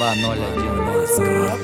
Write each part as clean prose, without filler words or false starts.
201 Москва.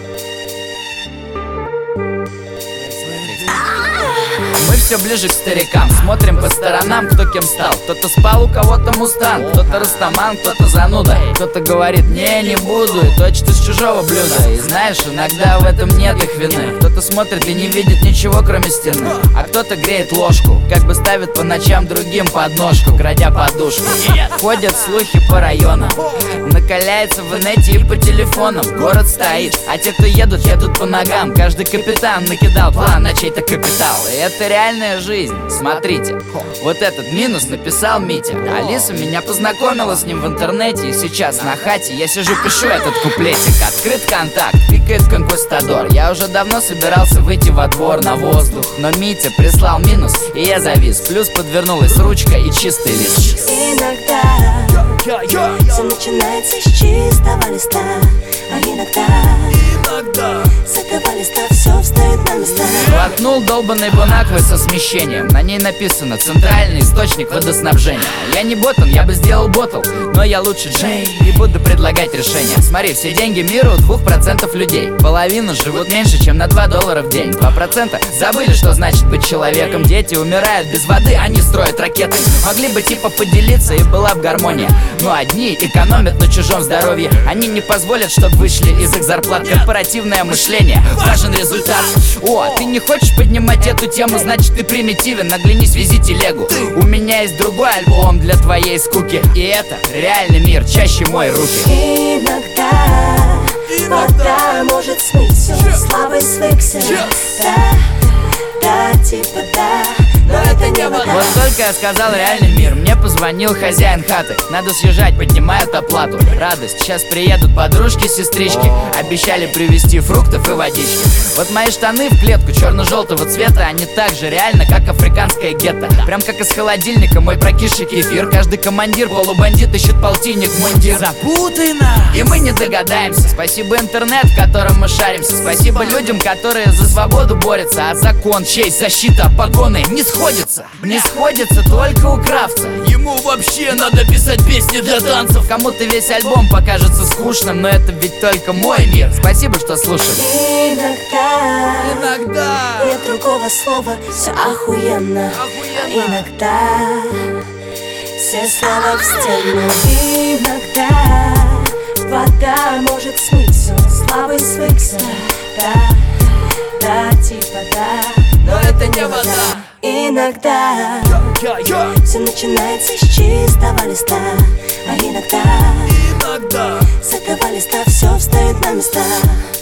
Мы все ближе к старикам, смотрим по сторонам, кто кем стал. Кто-то спал, у кого-то мустанг, кто-то растаман, кто-то зануда. Кто-то говорит, не буду, и точно с чужого блюда. И знаешь, иногда в этом нет их вины. Кто-то смотрит и не видит ничего, кроме стены. А кто-то греет ложку, как бы ставит по ночам другим подножку, крадя подушку. Ходят слухи по районам, накаляется в инете и по телефонам. Город стоит, а те, кто едут по ногам. Каждый капитан накидал план на чей-то капитал. И это реальная жизнь, смотрите. Вот этот минус написал Митя. Алиса меня познакомила с ним в интернете. И сейчас на хате я сижу, пишу этот куплетик. Открыт контакт, пикает конквистадор. Я уже давно собирался выйти во двор на воздух, но Митя прислал минус, и я завис. Плюс подвернулась ручка и чистый лист. Иногда все начинается с чистого листа, а иногда с этого листа все встает на места. Воткнул долбаной бунаквой со смещением. На ней написано «Центральный источник водоснабжения». Я не ботан, я бы сделал ботл, но я лучше Джей и буду предлагать решение. Смотри, все деньги мира у 2% людей. Половину живут меньше, чем на $2 в день. 2% забыли, что значит быть человеком. Дети умирают без воды, они строят ракеты. Могли бы типа поделиться, и была бы гармония. Но одни экономят на чужом здоровье. Они не позволят, чтоб вышли из их зарплат. Корпоративное мышление, важен результат. О, ты не хочешь поднимать эту тему, значит ты примитивен. Наглянись, вези телегу. У меня есть другой альбом для твоей скуки. И это реальный мир, чаще мой руки. Иногда вода может смыть все, слабый свыкся. Да, типа да, но это не вода. Вот только я сказал реальный мир, мне позвонил хозяин хаты. Надо съезжать, поднимают оплату. Радость, сейчас приедут подружки-сестрички. Обещали привезти фруктов и водички. Вот мои штаны в клетку черно-желтого цвета, они так же реально, как африканская гетто. Прям как из холодильника мой прокисший кефир. Каждый командир полубандит ищет полтинник мундир. Запутано, и мы не догадаемся. Спасибо интернет, в котором мы шаримся. Спасибо людям, которые за свободу борются. А закон, честь, защита, погоны не сходятся. Не сходятся только у Кравца. Ему вообще надо писать песни для танцев. Кому-то весь альбом покажется скучным, но это ведь только мой мир. Спасибо, что слушали. Иногда нет другого слова, все охуенно. Иногда все слова в стену. Иногда вода может смыть все, слабый свыкся. Да, типа да, но это не вода. Иногда все начинается с чистого листа, а иногда с этого листа все встает на места.